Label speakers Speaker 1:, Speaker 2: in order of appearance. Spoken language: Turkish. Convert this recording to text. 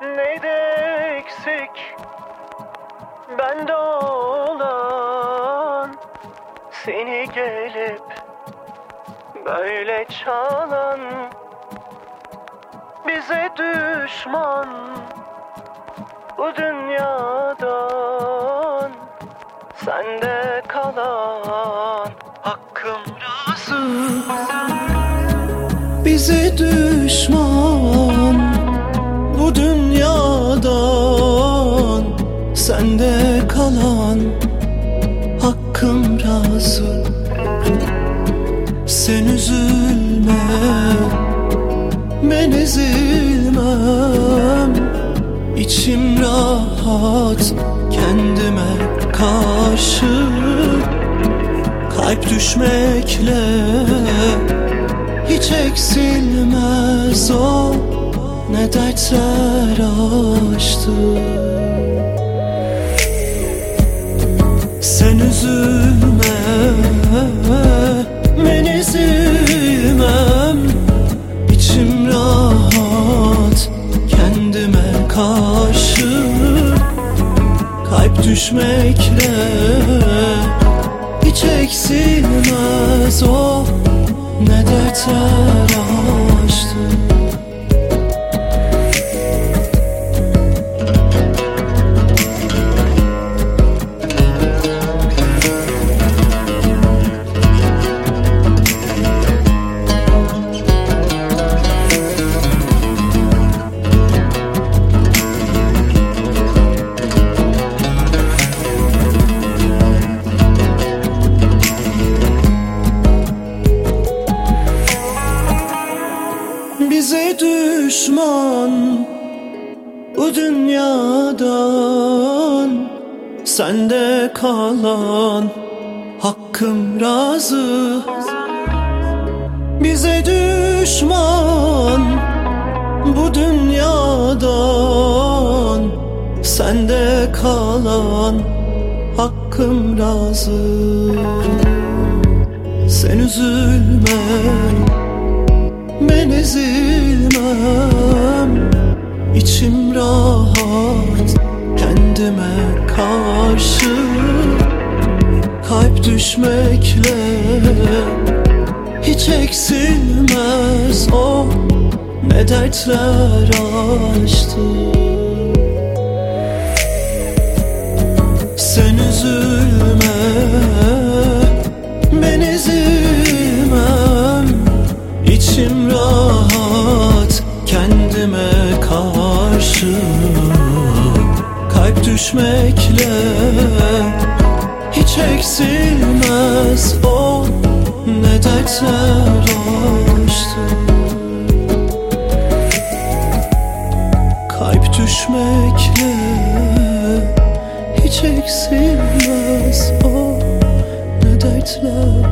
Speaker 1: Neydi eksik bende olan, seni gelip böyle çalan, bize düşman bu dünyadan, sende kalan hakkım razı. Bize düşman bu dünyadan, sende kalan hakkım razı. Sen üzülme, ben ezilmem, İçim rahat kendime karşı. Kalp düşmekle hiç eksilmez o, ne dertler aştı. Sen üzülme, ben ezilmem, İçim rahat kendime karşı. Kalp düşmekle hiç eksilmez o, ne dertler aştı. Bize düşman bu dünyadan, sende kalan hakkım razı. Bize düşman bu dünyadan, sende kalan hakkım razı. Sen üzülme, ben ezilmem, İçim rahat kendime karşı. Kalp düşmekle hiç eksilmez o, ne dertler aştı. Sen üzülme, ben ezilmem, İçim rahat kendime karşı. Kalp düşmekle hiç eksilmez o, ne dertler aştı. Kalp düşmekle hiç eksilmez o, ne dertler